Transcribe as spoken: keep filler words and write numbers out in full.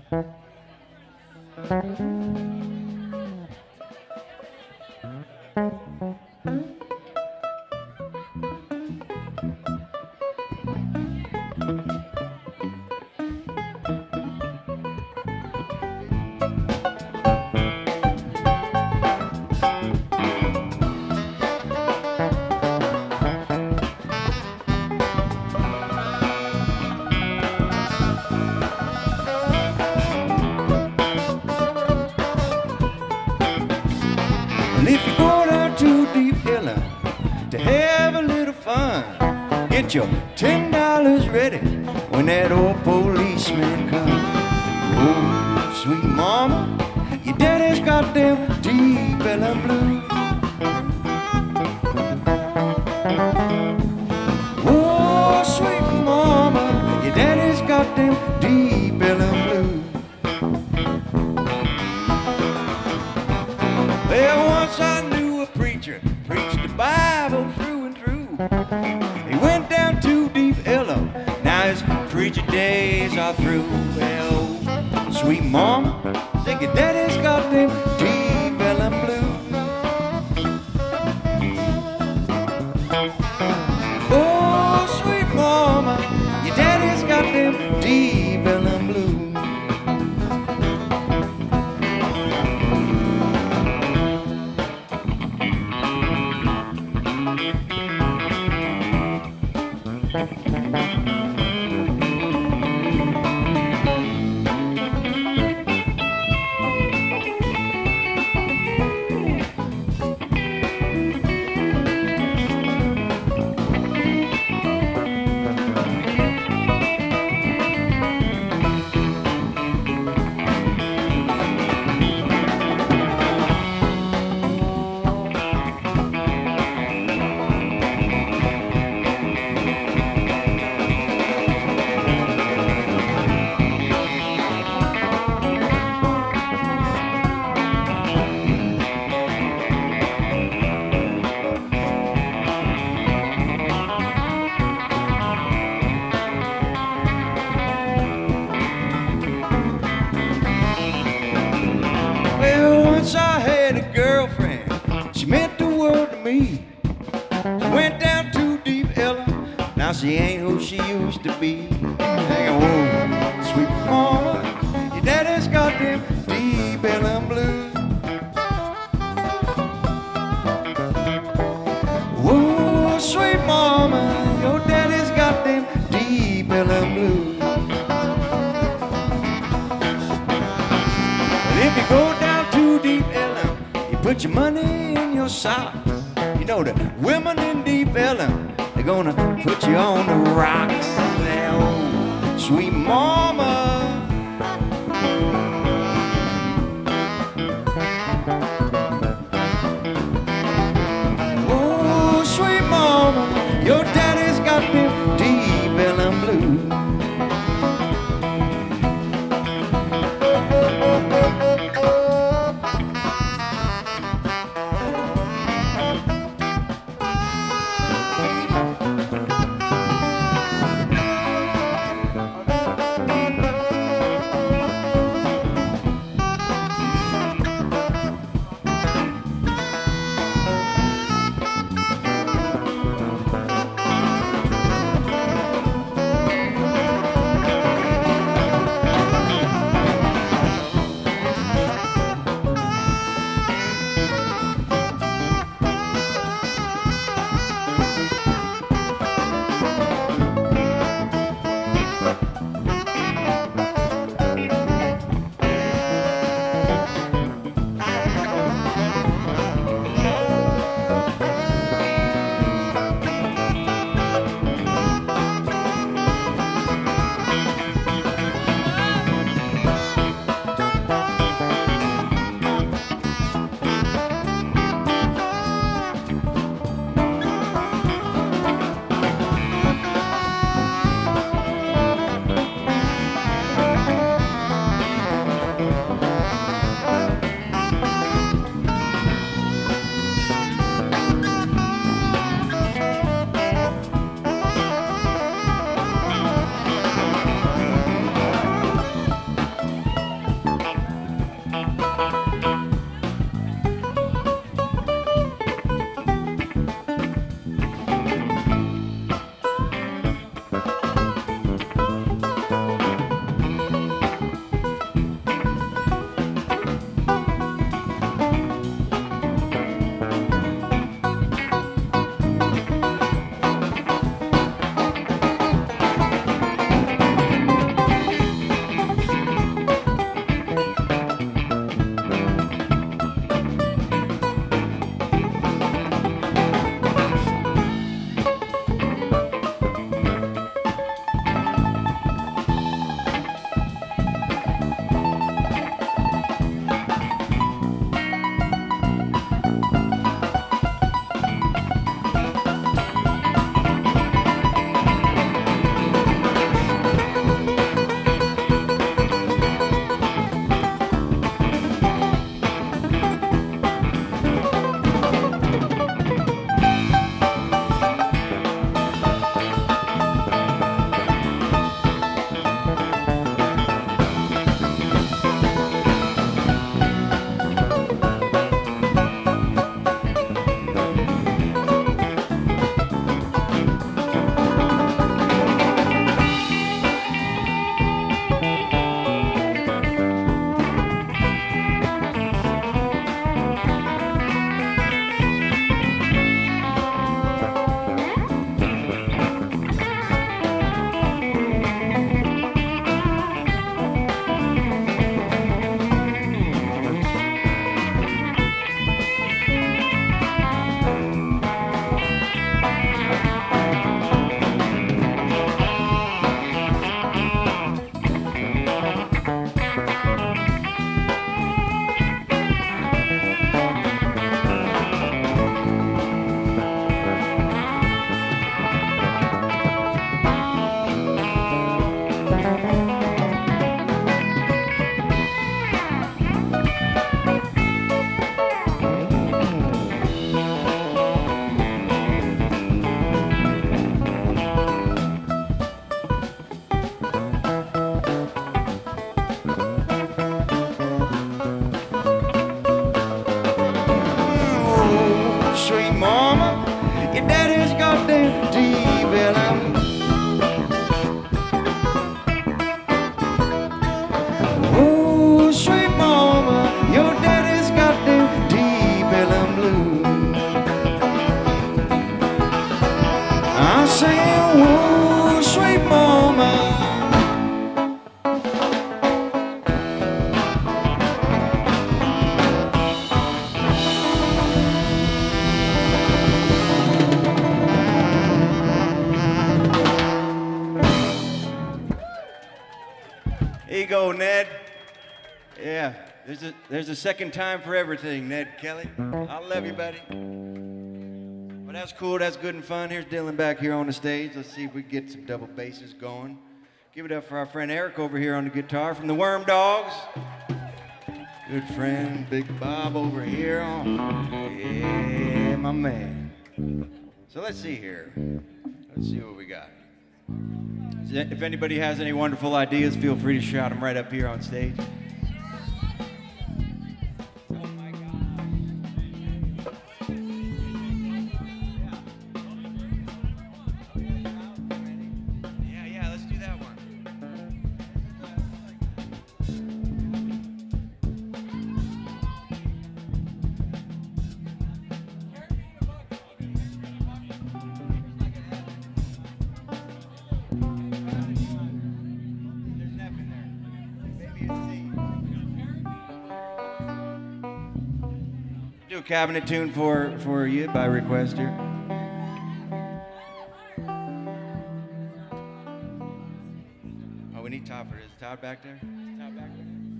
Well, if you go down to Deep Ellum to have a little fun, get your ten dollars ready when that old policeman comes. Oh, sweet mama, your daddy's got them Deep Ellum blues. Oh, sweet mama, your daddy's got them Deep Ellum blues. Well, once I knew a preacher preached the Bible through and through. He went down to Deep Ellum, now his preacher days are through. Well, sweet mama, think your daddy's got them Deep Ellum blues. Oh, sweet mama, your daddy's got them Deep Ellum blues. I had a girlfriend, she meant the world to me. She went down to Deep Ellum, now she ain't who she used to be. Hang on, sweet mama, your daddy's got them Deep Ellum blues. Whoa, sweet mama, your daddy's got them Deep Ellum blues. But if you go down to Deep Ellum, you put your money in your sock. You know the women in Deep Ellum, they're gonna put you on the rocks. Now, sweet mama, oh, sweet mama, your daddy's got them Deep Ellum blues. Here you go, Ned. Yeah, there's a there's a second time for everything, Ned Kelly. I love you, buddy. Well, that's cool. That's good and fun. Here's Dylan back here on the stage. Let's see if we can get some double basses going. Give it up for our friend Eric over here on the guitar from the Worm Dogs. Good friend, Big Bob over here. Oh, yeah, my man. So let's see here. Let's see what we got. If anybody has any wonderful ideas, feel free to shout them right up here on stage. Do a cabinet tune for, for you by request here. Oh, we need Todd for this. Todd back there? Todd back there?